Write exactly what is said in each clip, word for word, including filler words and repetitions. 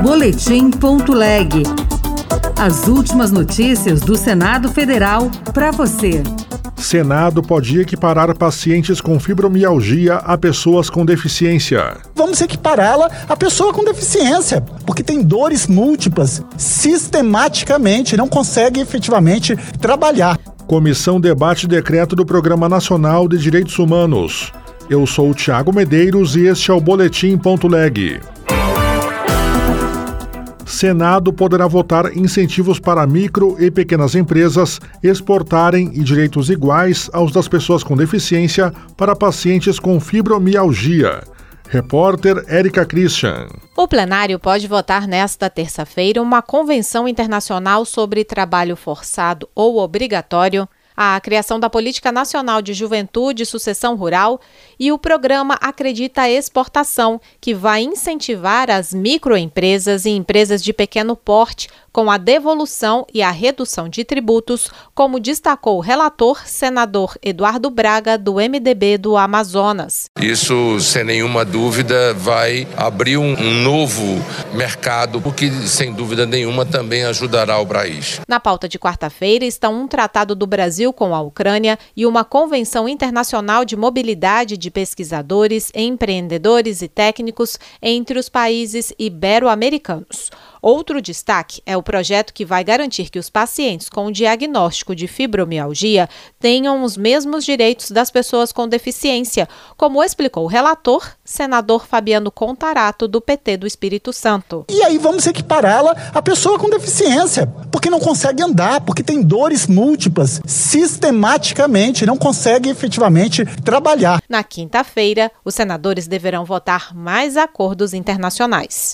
boletim ponto leg. As últimas notícias do Senado Federal para você. Senado pode equiparar pacientes com fibromialgia a pessoas com deficiência. Vamos equipará-la a pessoa com deficiência, porque tem dores múltiplas, sistematicamente não consegue efetivamente trabalhar. Comissão debate decreto do Programa Nacional de Direitos Humanos. Eu sou o Thiago Medeiros e este é o boletim ponto leg. Senado poderá votar incentivos para micro e pequenas empresas exportarem e direitos iguais aos das pessoas com deficiência para pacientes com fibromialgia. Repórter Érica Christian. O plenário pode votar nesta terça-feira uma convenção internacional sobre trabalho forçado ou obrigatório, a criação da Política Nacional de Juventude e Sucessão Rural e o programa Acredita Exportação, que vai incentivar as microempresas e empresas de pequeno porte com a devolução e a redução de tributos, como destacou o relator, senador Eduardo Braga, do M D B do Amazonas. Isso, sem nenhuma dúvida, vai abrir um, um novo mercado, o que, sem dúvida nenhuma, também ajudará o país. Na pauta de quarta-feira estão um tratado do Brasil com a Ucrânia e uma convenção internacional de mobilidade de pesquisadores, empreendedores e técnicos entre os países ibero-americanos. Outro destaque é o projeto que vai garantir que os pacientes com o diagnóstico de fibromialgia tenham os mesmos direitos das pessoas com deficiência, como explicou o relator, senador Fabiano Contarato, do P T do Espírito Santo. E aí vamos equipará-la a pessoa com deficiência, porque não consegue andar, porque tem dores múltiplas, sistematicamente não consegue efetivamente trabalhar. Na quinta-feira, os senadores deverão votar mais acordos internacionais.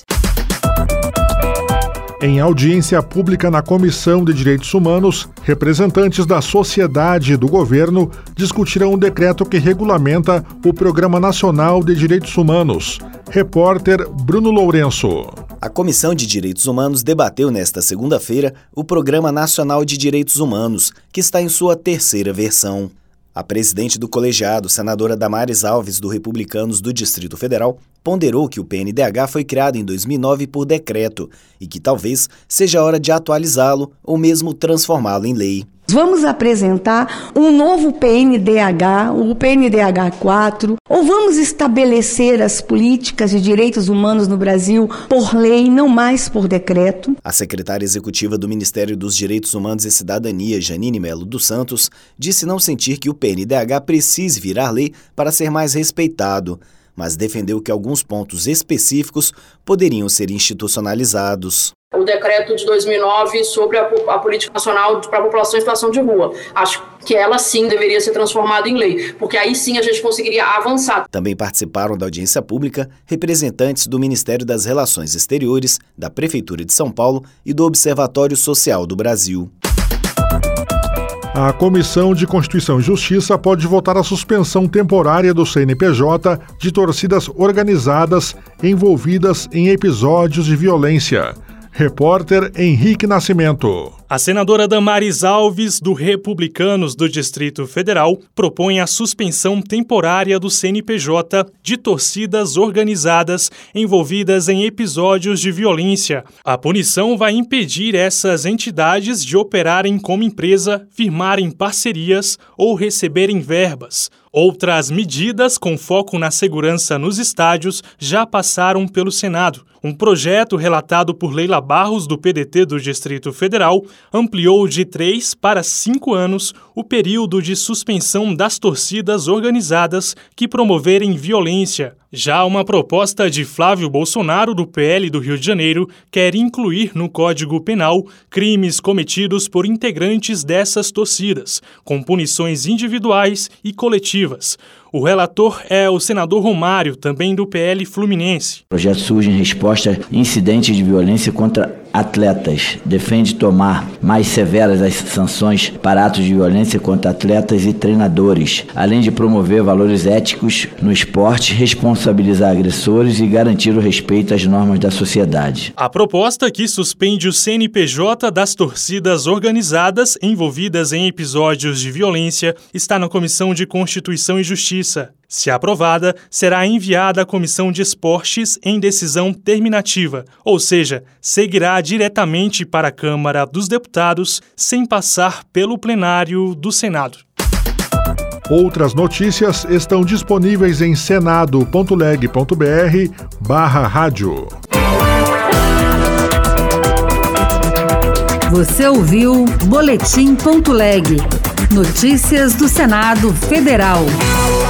Em audiência pública na Comissão de Direitos Humanos, representantes da sociedade e do governo discutirão um decreto que regulamenta o Programa Nacional de Direitos Humanos. Repórter Bruno Lourenço. A Comissão de Direitos Humanos debateu nesta segunda-feira o Programa Nacional de Direitos Humanos, que está em sua terceira versão. A presidente do colegiado, senadora Damares Alves, do Republicanos do Distrito Federal, ponderou que o P N D H foi criado em dois mil e nove por decreto e que talvez seja hora de atualizá-lo ou mesmo transformá-lo em lei. Vamos apresentar um novo P N D H, o P N D H quatro, ou vamos estabelecer as políticas de direitos humanos no Brasil por lei, não mais por decreto. A secretária executiva do Ministério dos Direitos Humanos e Cidadania, Janine Melo dos Santos, disse não sentir que o P N D H precise virar lei para ser mais respeitado, mas defendeu que alguns pontos específicos poderiam ser institucionalizados. O decreto de dois mil e nove sobre a, a política nacional para a população em situação de rua. Acho que ela sim deveria ser transformada em lei, porque aí sim a gente conseguiria avançar. Também participaram da audiência pública representantes do Ministério das Relações Exteriores, da Prefeitura de São Paulo e do Observatório Social do Brasil. A Comissão de Constituição e Justiça pode votar a suspensão temporária do C N P J de torcidas organizadas envolvidas em episódios de violência. Repórter Henrique Nascimento. A senadora Damares Alves, do Republicanos do Distrito Federal, propõe a suspensão temporária do C N P J de torcidas organizadas envolvidas em episódios de violência. A punição vai impedir essas entidades de operarem como empresa, firmarem parcerias ou receberem verbas. Outras medidas com foco na segurança nos estádios já passaram pelo Senado. Um projeto relatado por Leila Barros, do P D T do Distrito Federal, ampliou de três para cinco anos o período de suspensão das torcidas organizadas que promoverem violência. Já uma proposta de Flávio Bolsonaro, do P L do Rio de Janeiro, quer incluir no Código Penal crimes cometidos por integrantes dessas torcidas, com punições individuais e coletivas. O relator é o senador Romário, também do P L Fluminense. O projeto surge em resposta a incidentes de violência contra atletas. Defende tomar mais severas as sanções para atos de violência contra atletas e treinadores, além de promover valores éticos no esporte, responsabilizar agressores e garantir o respeito às normas da sociedade. A proposta, que suspende o C N P J das torcidas organizadas envolvidas em episódios de violência, está na Comissão de Constituição e Justiça. Se aprovada, será enviada à Comissão de Esportes em decisão terminativa, ou seja, seguirá diretamente para a Câmara dos Deputados sem passar pelo plenário do Senado. Outras notícias estão disponíveis em senado ponto leg ponto br barra rádio. Você ouviu Boletim ponto leg. Notícias do Senado Federal.